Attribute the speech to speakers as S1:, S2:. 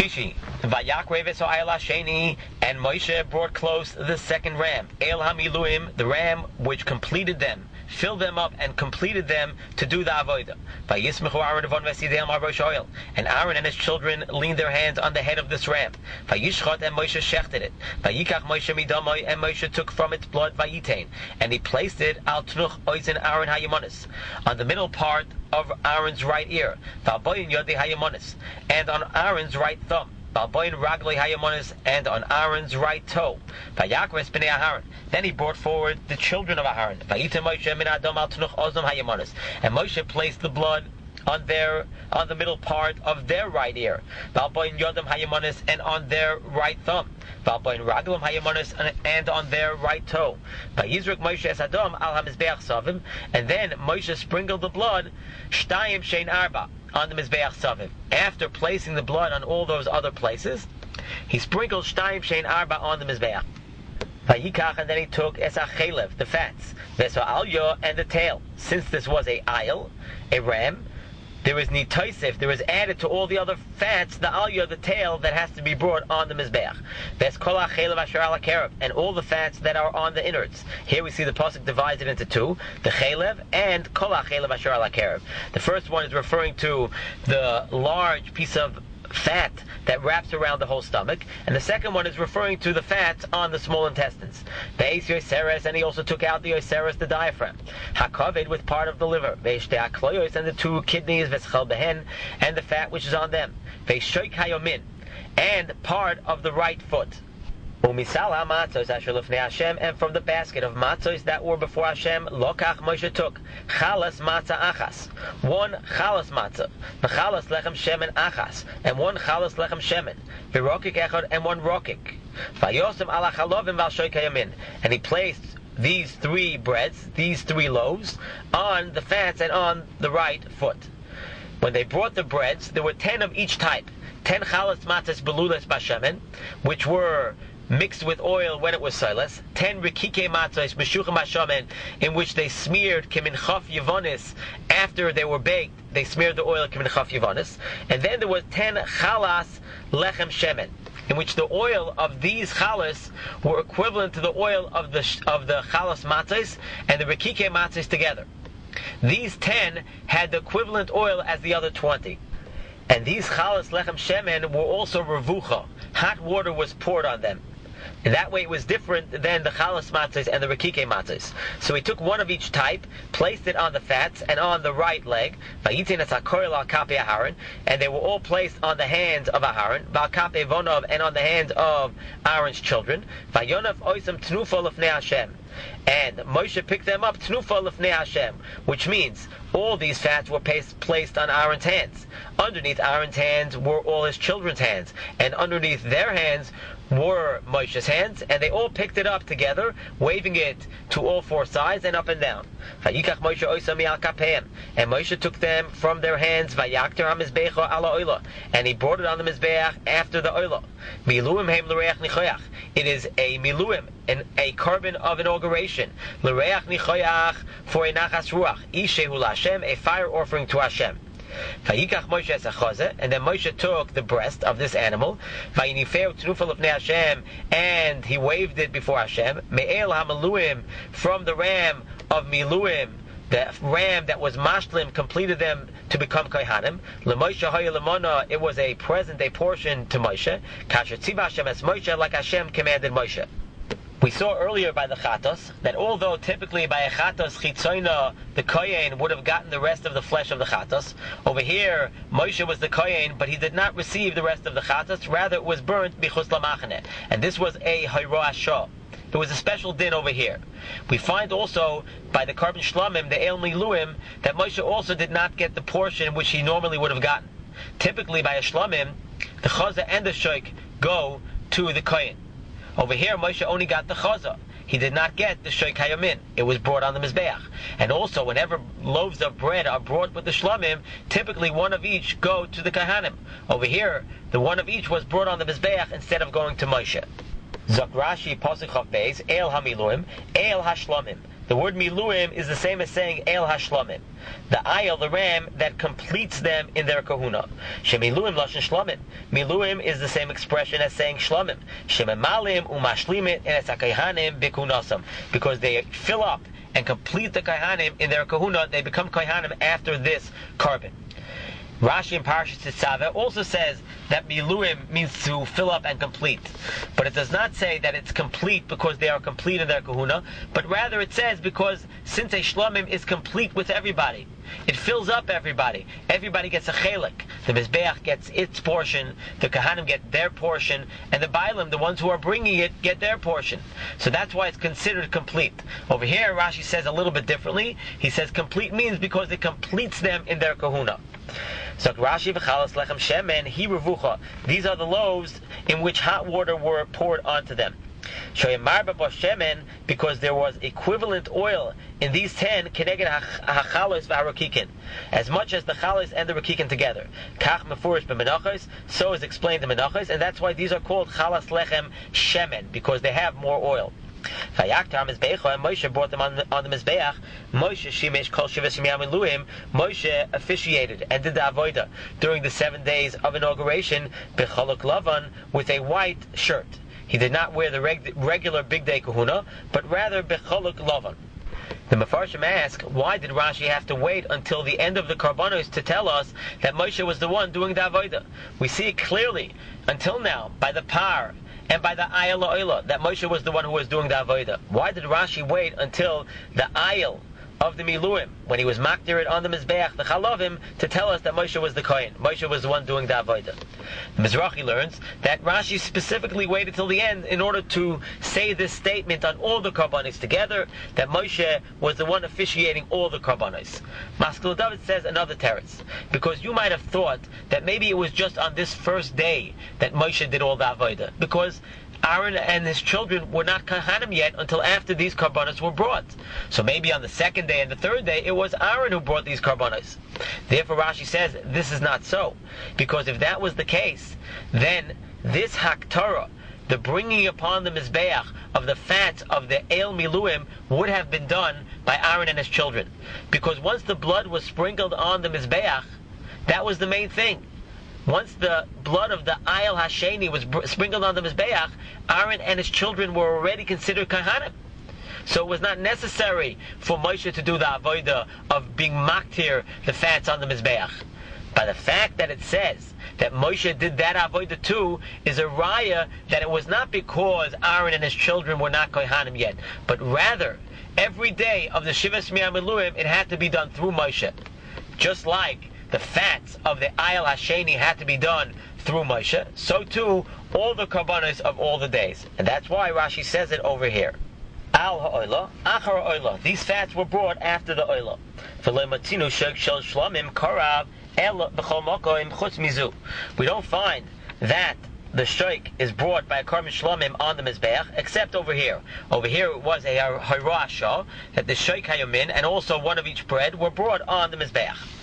S1: Shlishi, Vayakrev so Ayla Sheni, and Moshe brought close the second ram, El Hamiluim, the ram which completed them, filled them up and completed them to do the avodah. Vayismechu Aaron avon v'asideim arosh oil, and Aaron and his children leaned their hands on the head of this ram. Vayishchot, and Moshe shechted it. Vayikach Moshe midamoy, and Moshe took from its blood vayitain, and he placed it al tnuch oizen Aaron hayemonis, on the middle part of Aaron's right ear, v'alboyin yodei hayemonis, and on Aaron's right thumb, v'alboyin ragloi hayemonis, and on Aaron's right toe. Vayakres b'nei Aaron. Then he brought forward the children of Aaron. Vayitem Moshe min adom al tnuch ozom hayemonis, and Moshe placed the blood on the middle part of their right ear, v'alboyin yodem hayemonis, and on their right thumb, v'alboyin raglam hayemonis, and on their right toe. Vayizruk Moshe es adom al hamizbeach savim, and then Moshe sprinkled the blood shtayim shein arba on the mizbeach savim. After placing the blood on all those other places, he sprinkled shtayim shein arba on the mizbeach. Vayikach, and then he took es achelev, the fats, veso alyo, and the tail. Since this was a ayil, a ram, there is nitaisif, there is added to all the other fats, the alya, the tail, that has to be brought on the mizbeach. Ves kol ha'chelev asher ala kerev, and all the fats that are on the innards. Here we see the pasuk divided into two, the chelev and kol ha'chelev asher ala kerev. The first one is referring to the large piece of fat that wraps around the whole stomach, and the second one is referring to the fat on the small intestines. Beis yoseres, and he also took out the yoseres, the diaphragm. Hakaved, with part of the liver. Veishte akloyos, and the two kidneys, veschal behen, and the fat which is on them. Veishoik hayomin, and part of the right foot. Umisal ha'matzos asher lifnei Hashem, and from the basket of matzos that were before Hashem, lokach Moshe took chalas matzah achas, one chalas matzah, v'chalas lechem shemen achas, and one chalas lechem shemen, v'rokik echad, and one rokik. Vayosem ala chalovim v'al shoik hayamin, and he placed these three breads, these three loaves, on the fats and on the right foot. When they brought the breads, there were 10 of each type. 10 chalas matzahs belulas bashemen, which were mixed with oil when it was silas. 10 rikike matzos meshuchim hashamen, in which they smeared kiminchaf yivonis after they were baked. They smeared the oil kiminchaf yivonis, and then there was 10 chalas lechem shemen, in which the oil of these chalas were equivalent to the oil of the chalas matzos and the rikike matzos together. These 10 had the equivalent oil as the other 20. And these chalas lechem shemen were also revucha. Hot water was poured on them. And that way it was different than the chalas matzos and the rikike matzos. So he took one of each type, placed it on the fats and on the right leg, vayitin es hakoil al kape Aharon, and they were all placed on the hands of Aharon, val kape vonov, and on the hands of Aaron's children, vayonav oisam tnufa lefnei Hashem. And Moshe picked them up, tnufa lefnei Hashem, which means all these fats were placed on Aaron's hands. Underneath Aaron's hands were all his children's hands, and underneath their hands were Moshe's hands, and they all picked it up together, waving it to all four sides and up and down. Vayikach Moshe oisa mi'al kapeim, and Moshe took them from their hands, vayakter hamizbecho ala oila, and he brought it on the mizbeach after the oila. Miluim heim l'reach nichoyach. It is a miluim, a carbon of inauguration. L'reach nichoyach, for a nachas ruach. Ishehu l'Hashem, a fire offering to Hashem. Vayikach Moshe es hachaze, and then Moshe took the breast of this animal, vayinifeu tnufa lefnei Hashem, and he waved it before Hashem, me'el hamaluim, from the ram of miluim, the ram that was mashlim, completed them to become kohanim. LeMoshe haya lemona, it was a present, a portion to Moshe. Kasher tziva Hashem es Moshe, like Hashem commanded Moshe. We saw earlier by the chatos that although typically by a chatos chitzoina the kohen would have gotten the rest of the flesh of the chatos, over here Moshe was the kohen, but he did not receive the rest of the chatos. Rather, it was burnt bichus lamachane, and this was a hayro ashah. It was a special din over here. We find also by the carbon shlamim, the el miluim, that Moshe also did not get the portion which he normally would have gotten. Typically by a shlamim, the chaza and the shoik go to the kohen. Over here, Moshe only got the chaza. He did not get the shoik hayamin. It was brought on the mizbeach. And also, whenever loaves of bread are brought with the shlamim, typically one of each go to the kahanim. Over here, the one of each was brought on the mizbeach instead of going to Moshe. Zok Rashi pasuk chav beis, el hamiluim, el hashlamim. The word miluim is the same as saying el hashlamim. The ayil, the ram that completes them in their kahuna. Shemiluim lashon shlamim. Miluim is the same expression as saying shlamim. Shememalim umashlimit and it's akayhanim bikunasam, because they fill up and complete the kaihanim in their kahuna. They become kaihanim after this carbon. Rashi in Parashas Tetzaveh also says that miluim means to fill up and complete, but it does not say that it's complete because they are complete in their kahuna, but rather it says because since a shlomim is complete with everybody, it fills up everybody. Everybody gets a chelik. The mizbeach gets its portion, the kahanim get their portion, and the bailim, the ones who are bringing it, get their portion. So that's why it's considered complete. Over here, Rashi says a little bit differently. He says complete means because it completes them in their kahuna. So Rashi v'chalas lechem shemen hi revucha. These are the loaves in which hot water were poured onto them. Shoyamar b'bo shemen, because there was equivalent oil in these 10 keneged hachalos v'harakikin, as much as the chalos and the rakikin together. Kach mefurish b'menachos, so is explained in menachos, and that's why these are called chalas lechem shemen, because they have more oil. Vayaktar mizbeach, and Moshe brought them on the mizbeach. Moshe shimesh kol shivas yamim miluim. Moshe officiated and did the avodah during the 7 days of inauguration b'cholok lavan, with a white shirt. He did not wear the regular big day kahuna, but rather b'cholok lavan. The Mefarshim ask, why did Rashi have to wait until the end of the Karbanos to tell us that Moshe was the one doing the avodah? We see it clearly until now by the par and by the ayil la'olah that Moshe was the one who was doing the avodah. Why did Rashi wait until the ayil of the miluim, when he was makdir it on the mizbeach, the chalavim, to tell us that Moshe was the kohen? Moshe was the one doing the avodah. The Mizrahi learns that Rashi specifically waited till the end in order to say this statement on all the karbanos together, that Moshe was the one officiating all the karbanos. Maskil David says another teretz, because you might have thought that maybe it was just on this first day that Moshe did all the avodah, because Aaron and his children were not kahanim yet until after these karbanos were brought. So maybe on the second day and the third day it was Aaron who brought these karbanos. Therefore Rashi says this is not so, because if that was the case, then this haktarah, the bringing upon the mizbeach of the fat of the el miluim, would have been done by Aaron and his children, because once the blood was sprinkled on the mizbeach, that was the main thing. Once the blood of the ayil hasheni was sprinkled on the mizbeach, Aaron and his children were already considered kahanim. So it was not necessary for Moshe to do the avodah of being maktir the fats on the mizbeach. By the fact that it says that Moshe did that avodah too, is a raya that it was not because Aaron and his children were not kohanim yet, but rather every day of the Shivas Miluim it had to be done through Moshe. Just like the fats of the ayil hasheni had to be done through Moshe, so too all the karbanos of all the days. And that's why Rashi says it over here. Al ha'olah, achar ha'olah. These fats were brought after the olah. We don't find that the shoik is brought by a karban shlamim on the mizbeach, except over here. Over here it was a harasha that the shoik hayomin and also one of each bread were brought on the mizbeach.